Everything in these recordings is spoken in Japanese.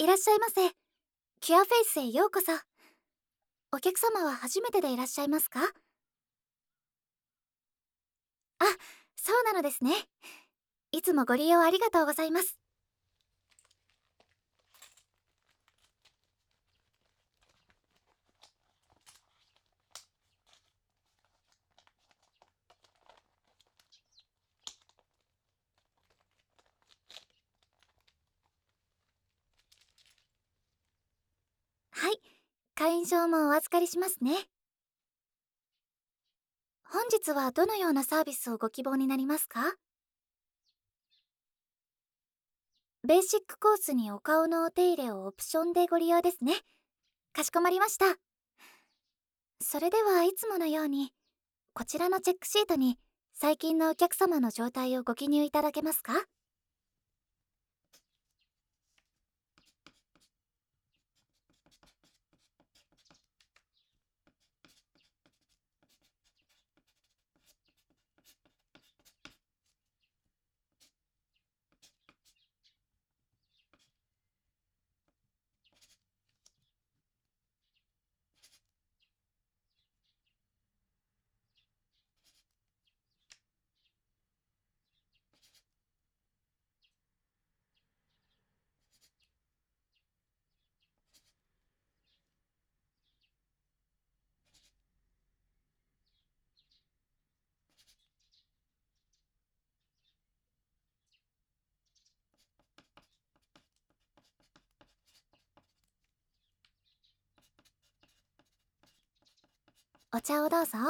いらっしゃいませ。キュアフェイスへようこそ。お客様は初めてでいらっしゃいますか？あ、そうなのですね。いつもご利用ありがとうございます。はい、会員証もお預かりしますね。本日はどのようなサービスをご希望になりますか？ベーシックコースにお顔のお手入れをオプションでご利用ですね。かしこまりました。それではいつものように、こちらのチェックシートに最近のお客様の状態をご記入いただけますか？お茶をどうぞ。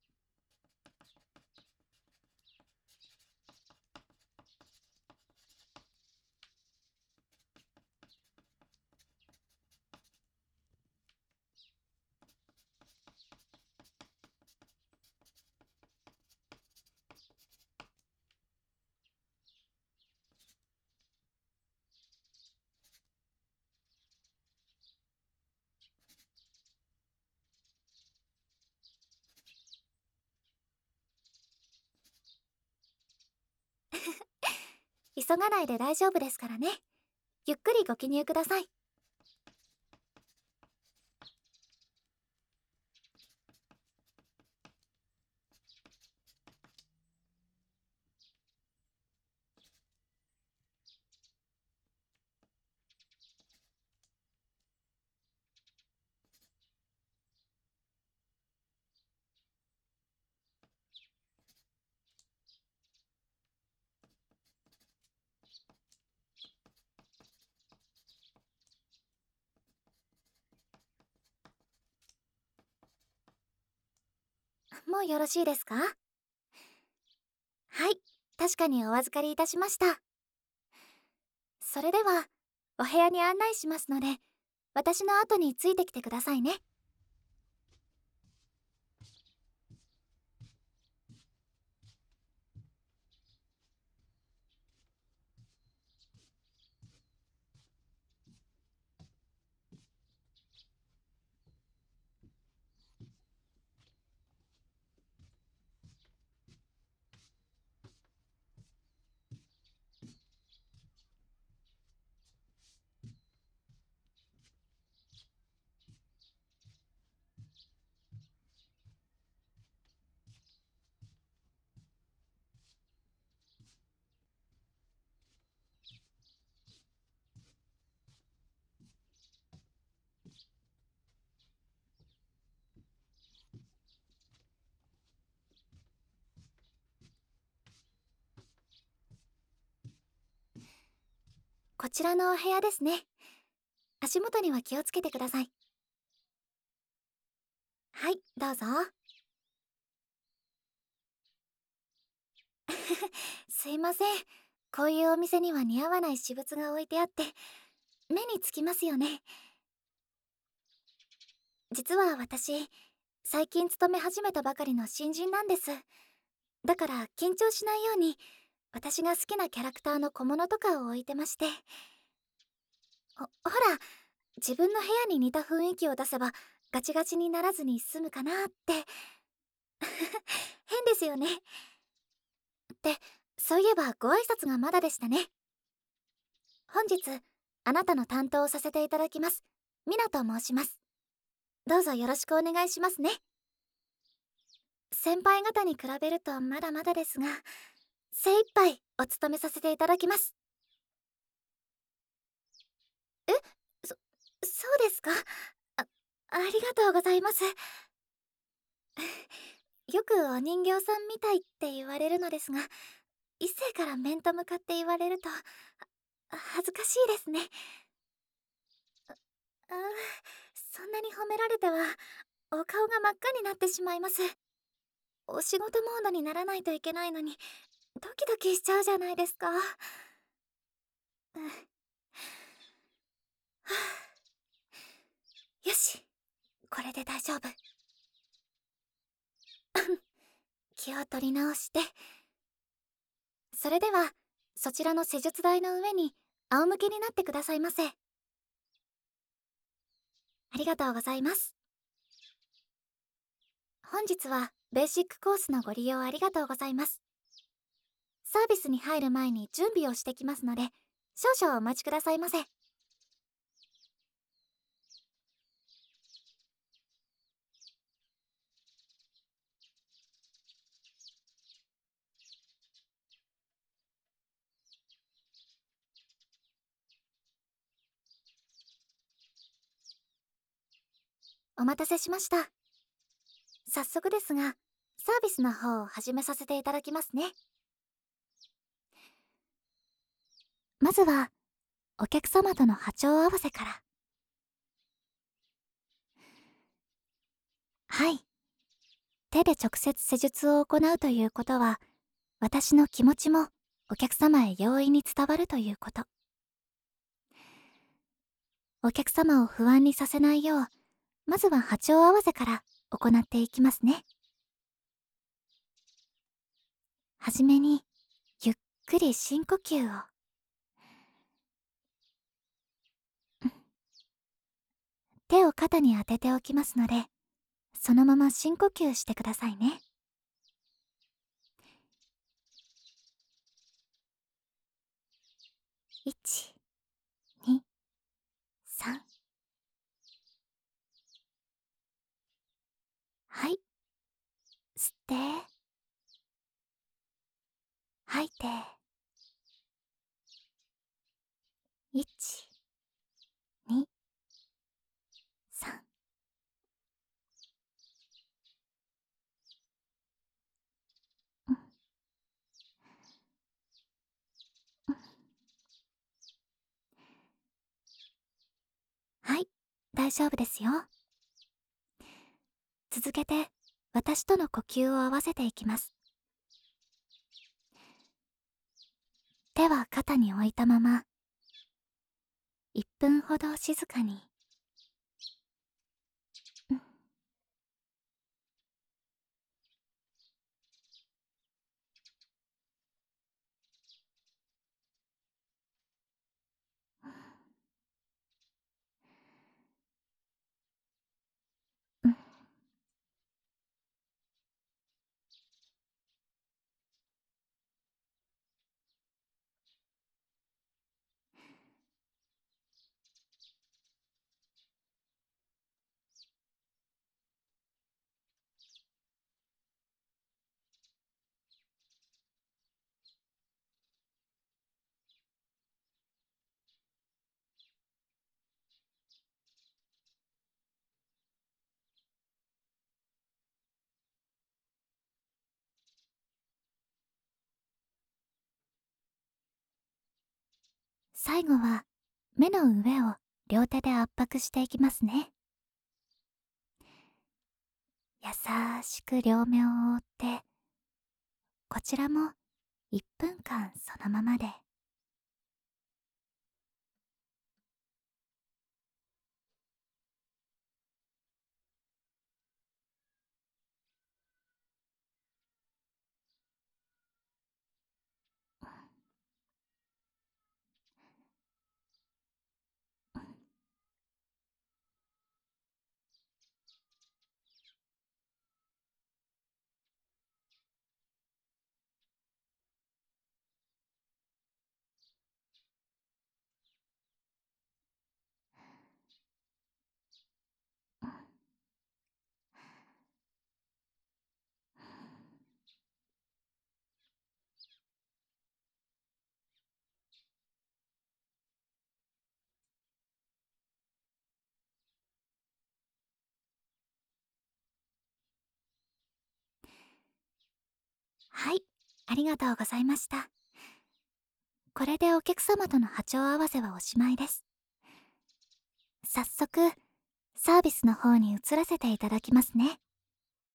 急がないで大丈夫ですからね。ゆっくりご記入ください。もうよろしいですか？はい、確かにお預かりいたしました。それでは、お部屋に案内しますので、私の後についてきてくださいね。こちらのお部屋ですね。足元には気をつけてください。はい、どうぞ。すいません。こういうお店には似合わない私物が置いてあって、目につきますよね。実は私、最近勤め始めたばかりの新人なんです。だから緊張しないように、私が好きなキャラクターの小物とかを置いてまして。ほら、自分の部屋に似た雰囲気を出せば、ガチガチにならずに済むかなって。変ですよね。って、そういえばご挨拶がまだでしたね。本日、 あなたの担当をさせていただきます、ミナと申します。どうぞよろしくお願いしますね。先輩方に比べるとまだまだですが、精一杯お務めさせていただきます。え、そうですか。あ、ありがとうございます。よくお人形さんみたいって言われるのですが、異性から面と向かって言われると恥ずかしいですね。あー、そんなに褒められてはお顔が真っ赤になってしまいます。お仕事モードにならないといけないのにドキドキしちゃうじゃないですか。うん、よし、これで大丈夫。気を取り直して。それではそちらの施術台の上に仰向けになってくださいませ。ありがとうございます。本日はベーシックコースのご利用ありがとうございます。サービスに入る前に準備をしてきますので、少々お待ちくださいませ。お待たせしました。早速ですが、サービスの方を始めさせていただきますね。まずはお客様との波長合わせから。はい、手で直接施術を行うということは、私の気持ちもお客様へ容易に伝わるということ。お客様を不安にさせないよう、まずは波長合わせから行っていきますね。はじめにゆっくり深呼吸を。手を肩に当てておきますので、そのまま深呼吸してくださいね。1、2、3。はい、吸って吐いて。1、2、3。うん、うん、はい、大丈夫ですよ。続けて私との呼吸を合わせていきます。手は肩に置いたまま1分ほど静かに。うん、うん、最後は目の上を両手で圧迫していきますね。優しく両目を覆って、こちらも1分間そのままで。 はい、ありがとうございました。これでお客様との波長合わせはおしまいです。早速サービスの方に移らせていただきますね。